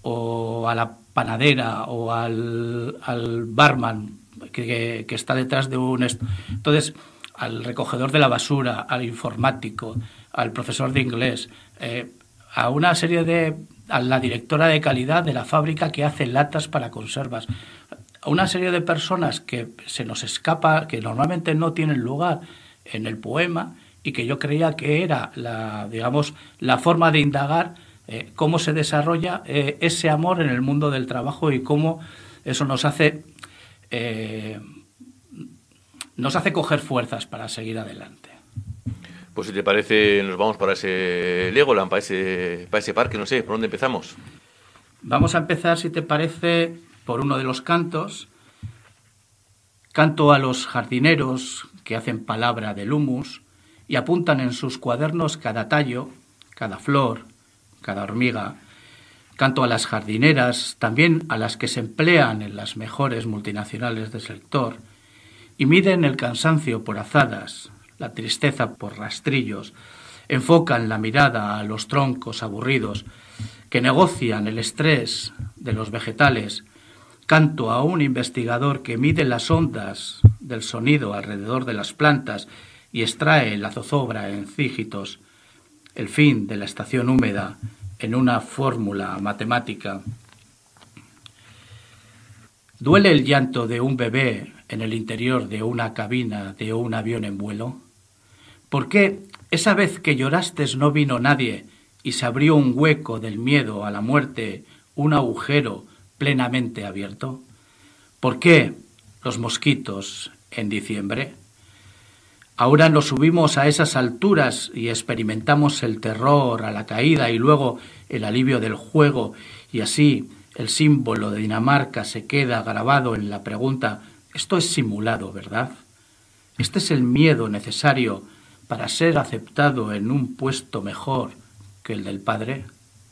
L: o a la panadera, o al, al barman que, que está detrás de un... Est- Entonces, al recogedor de la basura, al informático, al profesor de inglés, eh, a una serie de... a la directora de calidad de la fábrica que hace latas para conservas, a una serie de personas que se nos escapa, que normalmente no tienen lugar en el poema, y que yo creía que era la, digamos, la forma de indagar eh, cómo se desarrolla eh, ese amor en el mundo del trabajo y cómo eso nos hace eh, nos hace coger fuerzas para seguir adelante.
B: Pues si te parece, nos vamos para ese Legoland, para ese, para ese parque, no sé, ¿por dónde empezamos?
L: Vamos a empezar, si te parece, por uno de los cantos. Canto a los jardineros que hacen palabra del humus y apuntan en sus cuadernos cada tallo, cada flor, cada hormiga. Canto a las jardineras, también a las que se emplean en las mejores multinacionales del sector y miden el cansancio por azadas, la tristeza por rastrillos, enfocan la mirada a los troncos aburridos que negocian el estrés de los vegetales. Canto a un investigador que mide las ondas del sonido alrededor de las plantas y extrae la zozobra en cígitos. el fin de la estación húmeda en una fórmula matemática. ¿Duele el llanto de un bebé en el interior de una cabina de un avión en vuelo? ¿Por qué esa vez que lloraste no vino nadie y se abrió un hueco del miedo a la muerte, un agujero plenamente abierto? ¿Por qué los mosquitos en diciembre? Ahora nos subimos a esas alturas y experimentamos el terror a la caída y luego el alivio del juego, y así el símbolo de Dinamarca se queda grabado en la pregunta: esto es simulado, ¿verdad? Este es el miedo necesario para ser aceptado en un puesto mejor que el del padre.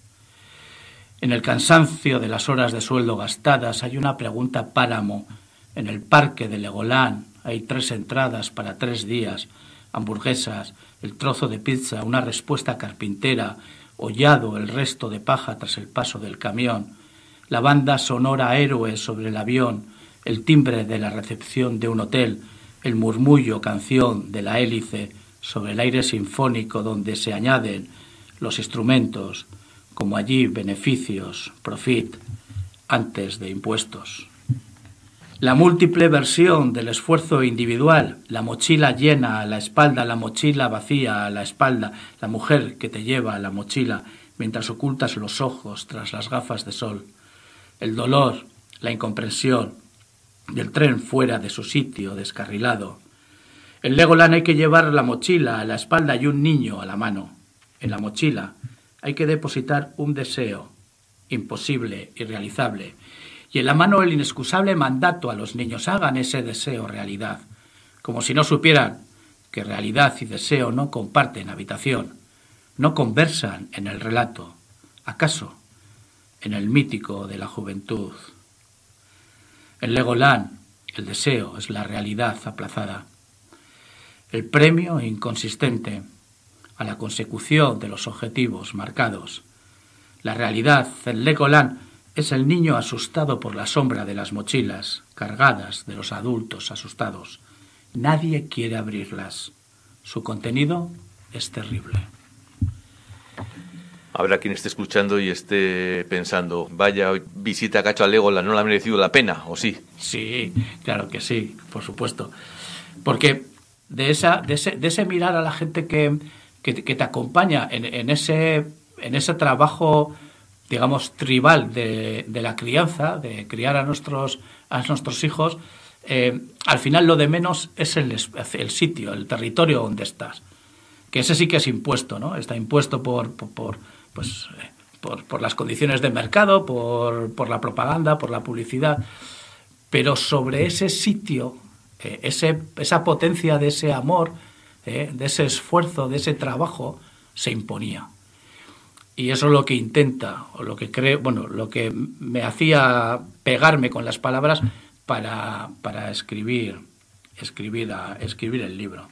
L: En el cansancio de las horas de sueldo gastadas hay una pregunta páramo. En el parque de Legoland hay tres entradas para tres días, hamburguesas, el trozo de pizza, una respuesta carpintera, hollado el resto de paja tras el paso del camión, la banda sonora héroe sobre el avión, el timbre de la recepción de un hotel, el murmullo canción de la hélice sobre el aire sinfónico donde se añaden los instrumentos, como allí beneficios, profit, antes de impuestos. La múltiple versión del esfuerzo individual, la mochila llena a la espalda, la mochila vacía a la espalda, la mujer que te lleva la mochila mientras ocultas los ojos tras las gafas de sol, el dolor, la incomprensión del tren fuera de su sitio descarrilado. En Legoland hay que llevar la mochila a la espalda y un niño a la mano. En la mochila hay que depositar un deseo imposible, irrealizable, y en la mano el inexcusable mandato a los niños: hagan ese deseo realidad, como si no supieran que realidad y deseo no comparten habitación, no conversan en el relato, acaso en el mítico de la juventud. En Legoland el deseo es la realidad aplazada, el premio inconsistente a la consecución de los objetivos marcados. La realidad en Legoland es el niño asustado por la sombra de las mochilas cargadas de los adultos asustados. Nadie quiere abrirlas. Su contenido es terrible.
B: Habrá quien esté escuchando y esté pensando: vaya visita que ha hecho a Legoland, ¿no le ha merecido la pena, o sí?
L: Sí, claro que sí, por supuesto. Porque de esa, de ese, de ese mirar a la gente que, que, que te acompaña en, en, ese, en ese trabajo, digamos, tribal de, de la crianza, de criar a nuestros, a nuestros hijos, eh, al final lo de menos es el, el sitio, el territorio donde estás. Que ese sí que es impuesto, ¿no? Está impuesto por, por, por, pues, eh, por, por las condiciones de mercado, por, por la propaganda, por la publicidad. Pero sobre ese sitio, eh, ese, esa potencia de ese amor, eh, de ese esfuerzo, de ese trabajo, se imponía. Y eso es lo que intenta, o lo que creo, bueno, lo que me hacía pegarme con las palabras para, para escribir, escribir, a, escribir el libro.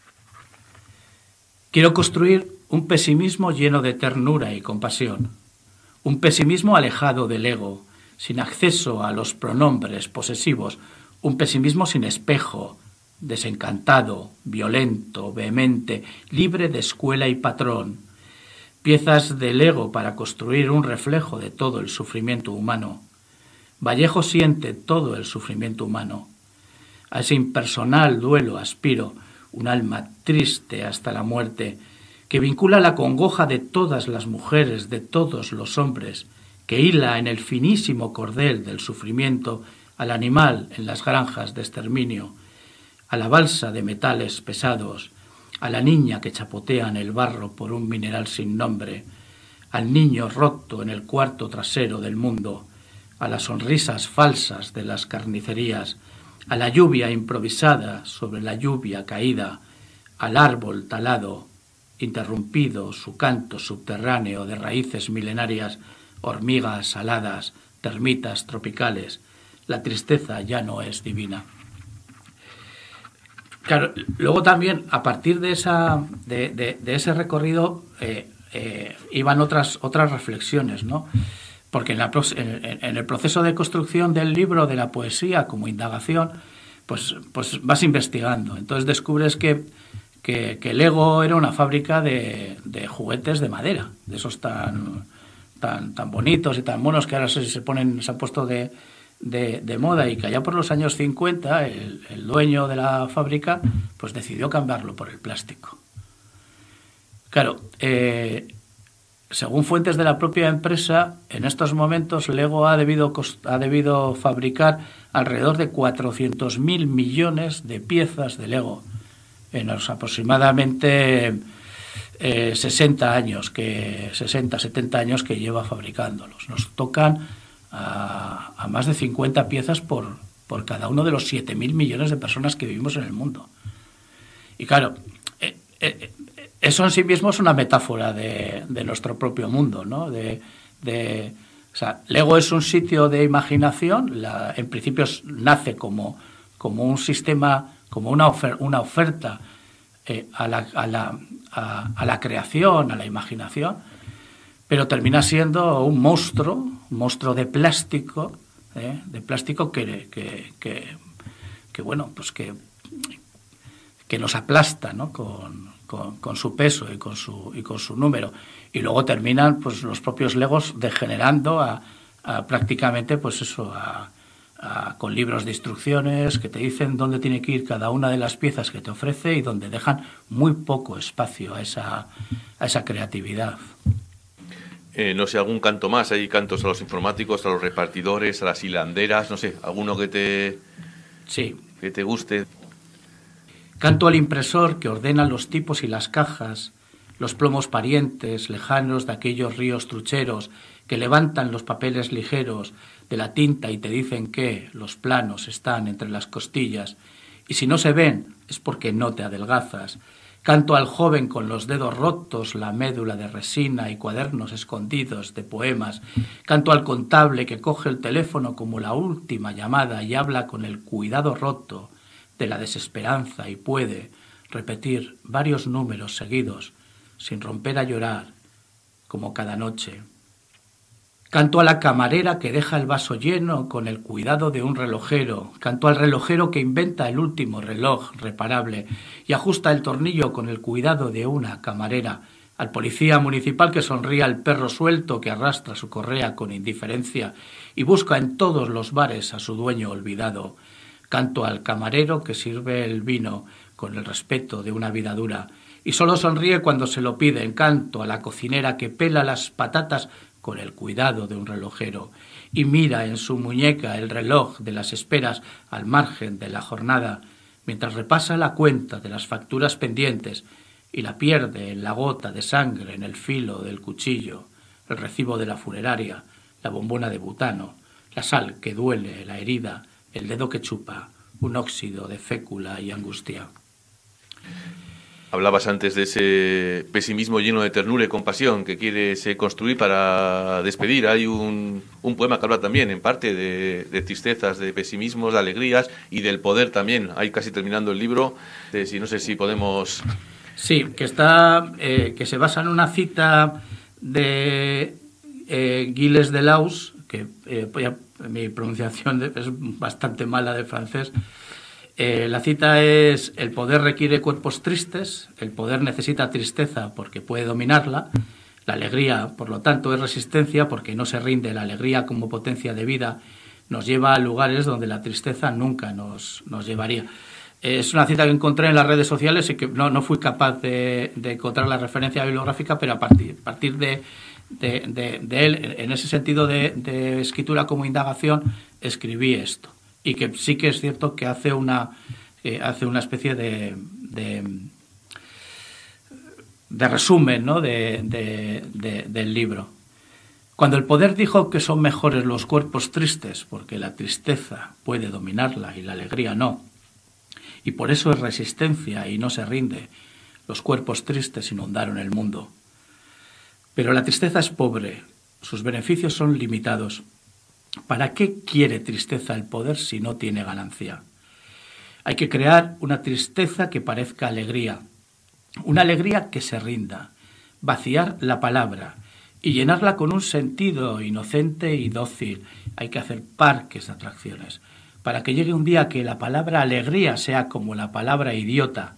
L: Quiero construir un pesimismo lleno de ternura y compasión, un pesimismo alejado del ego, sin acceso a los pronombres posesivos, un pesimismo sin espejo, desencantado, violento, vehemente, libre de escuela y patrón, piezas del ego para construir un reflejo de todo el sufrimiento humano. Vallejo siente todo el sufrimiento humano. A ese impersonal duelo aspiro, un alma triste hasta la muerte, que vincula la congoja de todas las mujeres, de todos los hombres, que hila en el finísimo cordel del sufrimiento al animal en las granjas de exterminio, a la balsa de metales pesados, a la niña que chapotea en el barro por un mineral sin nombre, al niño roto en el cuarto trasero del mundo, a las sonrisas falsas de las carnicerías, a la lluvia improvisada sobre la lluvia caída, al árbol talado, interrumpido su canto subterráneo de raíces milenarias, hormigas aladas, termitas tropicales. La tristeza ya no es divina. Claro, luego también, a partir de esa de, de, de ese recorrido, eh, eh, iban otras otras reflexiones, ¿no? Porque en, la, en, en el proceso de construcción del libro, de la poesía como indagación, pues, pues vas investigando. Entonces descubres que, que, que Lego era una fábrica de, de juguetes de madera, de esos tan, tan, tan bonitos y tan monos que ahora se, se ponen, se han puesto de, de, de moda, y que allá por los años cincuenta el, el dueño de la fábrica pues decidió cambiarlo por el plástico. Claro, eh, según fuentes de la propia empresa, en estos momentos Lego ha debido, ha debido fabricar alrededor de cuatrocientos mil millones de piezas de Lego en los aproximadamente eh, sesenta años, que sesenta, setenta años que lleva fabricándolos. Nos tocan a, a más de cincuenta piezas por, por cada uno de los siete mil millones de personas que vivimos en el mundo. Y claro, eh, eh, eso en sí mismo es una metáfora de, de nuestro propio mundo, ¿no? De, de, o sea, Lego es un sitio de imaginación, la, en principio nace como, como un sistema, como una, ofer, una oferta eh, a, la, a, la, a, a la creación, a la imaginación, pero termina siendo un monstruo, un monstruo de plástico, ¿eh? de plástico que, que, que, que, bueno, pues que, que nos aplasta, ¿no? con, con, con su peso y con su, y con su número. Y luego terminan pues los propios Legos degenerando a, a prácticamente pues eso, a, a, con libros de instrucciones que te dicen dónde tiene que ir cada una de las piezas que te ofrece y donde dejan muy poco espacio a esa, a esa creatividad.
B: Eh, no sé, algún canto más. Hay cantos a los informáticos, a los repartidores, a las hilanderas, no sé, alguno que te,
L: sí.
B: que te guste.
L: Canto al impresor que ordena los tipos y las cajas, los plomos parientes, lejanos de aquellos ríos trucheros que levantan los papeles ligeros de la tinta y te dicen que los planos están entre las costillas, y si no se ven es porque no te adelgazas. Canto al joven con los dedos rotos, la médula de resina y cuadernos escondidos de poemas. Canto al contable que coge el teléfono como la última llamada y habla con el cuidado roto de la desesperanza y puede repetir varios números seguidos sin romper a llorar como cada noche. Canto a la camarera que deja el vaso lleno con el cuidado de un relojero. Canto al relojero que inventa el último reloj reparable y ajusta el tornillo con el cuidado de una camarera. Al policía municipal que sonríe al perro suelto que arrastra su correa con indiferencia y busca en todos los bares a su dueño olvidado. Canto al camarero que sirve el vino con el respeto de una vida dura y solo sonríe cuando se lo piden. Canto a la cocinera que pela las patatas con el cuidado de un relojero y mira en su muñeca el reloj de las esperas al margen de la jornada, mientras repasa la cuenta de las facturas pendientes y la pierde en la gota de sangre en el filo del cuchillo, el recibo de la funeraria, la bombona de butano, la sal que duele, la herida, el dedo que chupa, un óxido de fécula y angustia.
B: Hablabas antes de ese pesimismo lleno de ternura y compasión que quieres eh, construir para despedir. Hay un, un poema que habla también, en parte, de, de tristezas, de pesimismos, de alegrías y del poder también. Hay casi terminando el libro. Eh, si no sé si podemos...
L: Sí, que está, eh, que se basa en una cita de eh, Gilles Deleuze, que eh, ya, mi pronunciación es bastante mala de francés. Eh, la cita es: el poder requiere cuerpos tristes, el poder necesita tristeza porque puede dominarla, la alegría, por lo tanto, es resistencia porque no se rinde, la alegría como potencia de vida nos lleva a lugares donde la tristeza nunca nos, nos llevaría. Eh, es una cita que encontré en las redes sociales y que no, no fui capaz de, de encontrar la referencia bibliográfica, pero a partir, a partir de, de, de, de él, en ese sentido de, de escritura como indagación, escribí esto. Y que sí que es cierto que hace una eh, hace una especie de de, de resumen, ¿no? de, de, de, del libro. Cuando el poder dijo que son mejores los cuerpos tristes, porque la tristeza puede dominarla y la alegría no, y por eso es resistencia y no se rinde, los cuerpos tristes inundaron el mundo. Pero la tristeza es pobre, sus beneficios son limitados. ¿Para qué quiere tristeza el poder si no tiene ganancia? Hay que crear una tristeza que parezca alegría, una alegría que se rinda, vaciar la palabra y llenarla con un sentido inocente y dócil. Hay que hacer parques de atracciones para que llegue un día que la palabra alegría sea como la palabra idiota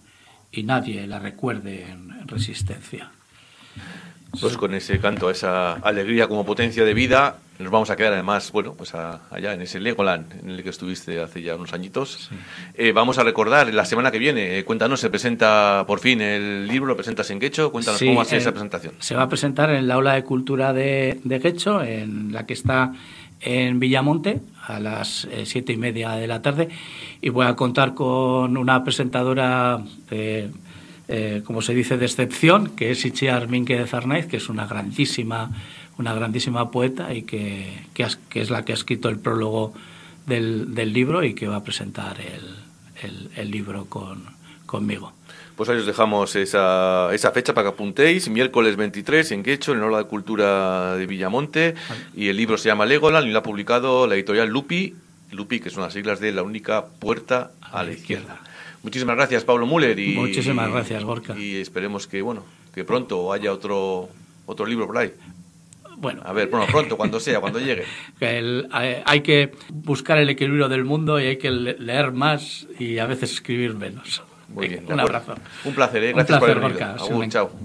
L: y nadie la recuerde en, en Resistencia.
B: Pues con ese canto, esa alegría como potencia de vida, nos vamos a quedar además, bueno, pues a, allá en ese Legoland en el que estuviste hace ya unos añitos. Sí. Eh, vamos a recordar, la semana que viene, eh, cuéntanos, se presenta por fin el libro, lo presentas en Guecho, cuéntanos sí, cómo va a ser eh, esa presentación.
L: Se va a presentar en el Aula de Cultura de, de Guecho, en la que está en Villamonte, a las eh, siete y media de la tarde, y voy a contar con una presentadora eh, Eh, como se dice, de excepción, que es Itziar Mínguez Arnaiz, que es una grandísima, una grandísima poeta y que, que, has, que es la que ha escrito el prólogo del, del libro y que va a presentar el, el, el libro con, conmigo.
B: Pues ahí os dejamos esa, esa fecha para que apuntéis, miércoles veintitrés en Guecho, en el Aula de Cultura de Villamonte, y el libro se llama Legoland y lo ha publicado la editorial Lupi, Lupi, que son las siglas de La única puerta a la izquierda. Muchísimas gracias, Pablo Müller. Y,
L: Muchísimas gracias, Gorka.
B: Y esperemos que, bueno, que pronto haya otro otro libro por ahí.
L: Bueno,
B: a ver, bueno, pronto, cuando sea, cuando llegue.
L: El, hay que buscar el equilibrio del mundo y hay que leer más y a veces escribir menos.
B: Muy bien.
L: Un abrazo.
B: Un placer, ¿eh? Gracias
L: placer,
B: por haber venido.
L: Gorka.
B: Agur, chao.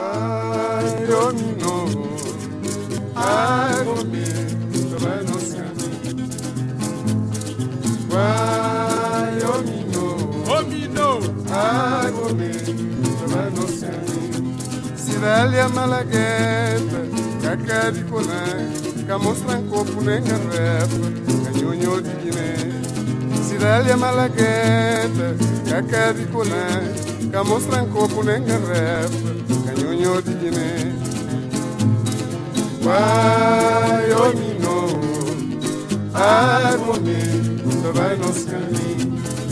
D: Siralia Malagueta, Cacaricolã, Camostranco, Punenga Rap, Canhonho de Guiné. Siralia Malagueta, Cacaricolã, Camostranco, Punenga Rap, Canhonho de Guiné. Vai, oh, mino, água-me, vai nos caminhos.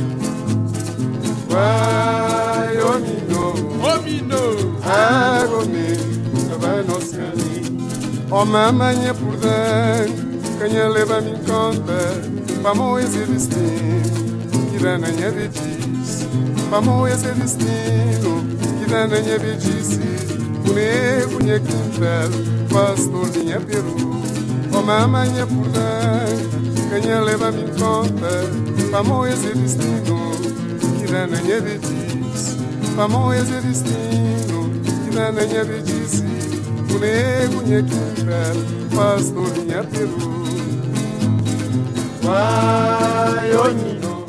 D: Vai, oh, mino, oh, mino, água-me, vai nos caminhos. Oh, mamãe, por dentro, quem leva-me em conta, vamos esse destino, que dá na minha vedice. Vamos esse destino, que dá na minha vedice. Boneco, minha quintal, pastor, minha peru. Oh, mamãe, por dentro, quem leva-me em conta, vamos esse destino, que dá na minha vedice. Vamos esse destino, que dá na minha vedice. Boneco, minha quintal, pastor, minha peru. Vai, oh, menino,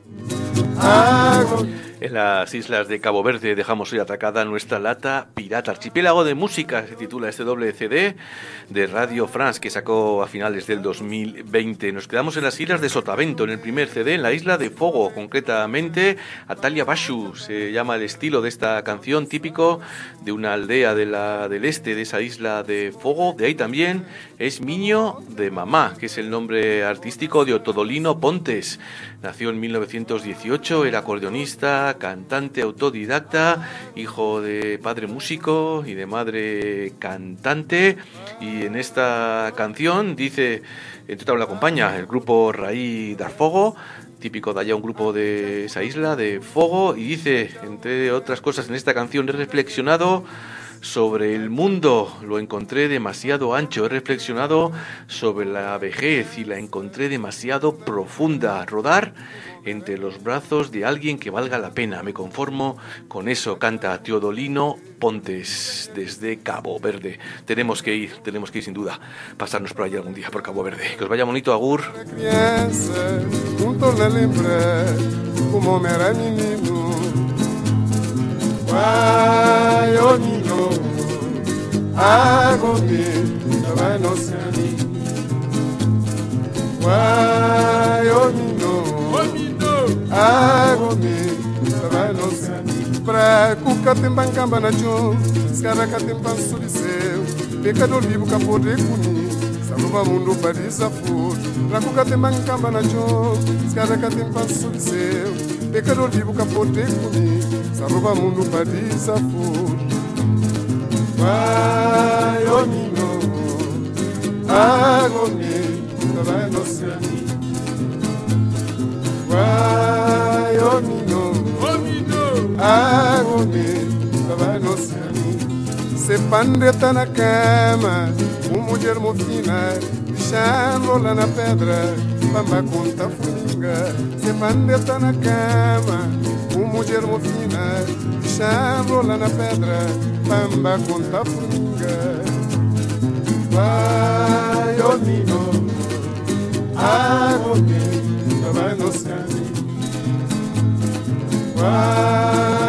D: água.
B: En las islas de Cabo Verde dejamos hoy atracada nuestra lata pirata. Archipiélago de música se titula este doble C D de Radio France que sacó a finales del dos mil veinte. Nos quedamos en las islas de Sotavento, en el primer C D, en la isla de Fogo, concretamente Atalia Bashu. Se llama el estilo de esta canción, típico de una aldea de la, del este de esa isla de Fogo. De ahí también es Miño de Mamá, que es el nombre artístico de Otodolino Pontes. Nació en mil novecientos dieciocho, era acordeonista, cantante autodidacta, hijo de padre músico y de madre cantante, y en esta canción dice, entre otras la acompaña el grupo Raí dar Fogo, típico de allá, un grupo de esa isla de Fogo, y dice, entre otras cosas en esta canción, he reflexionado sobre el mundo, lo encontré demasiado ancho, he reflexionado sobre la vejez y la encontré demasiado profunda, rodar entre los brazos de alguien que valga la pena, me conformo con eso, canta Teodolino Pontes desde Cabo Verde. Tenemos que ir, tenemos que ir sin duda, pasarnos por allí algún día por Cabo Verde. Que os vaya bonito, agur.
D: Vai, oh, menino, água-me, vai nos caminhos. Vai, oh, menino, água-me, vai nos caminhos. Pra cuca tem bancamba na chão, escaraca tem panço de céu, pecador vivo que pode punir, salva mundo para desafio. Pra cuca tem bancamba na chão, escaraca tem panço de céu, pecador vivo que pode punir, salva mundo para desafio. Vai, oh, menino, água-me, vai nos caminhos. Vai, oh, menino, água-me, vai nos caminhos. Se pandeta na cama, uma mulher mofina, deixando lá na pedra, bamba conta funinho. Porunga, se pandeta na cama, uma mulher mofina, chamo lá na pedra, pamba conta Porunga. Vai, ó menino, água, vai no céu. Vai.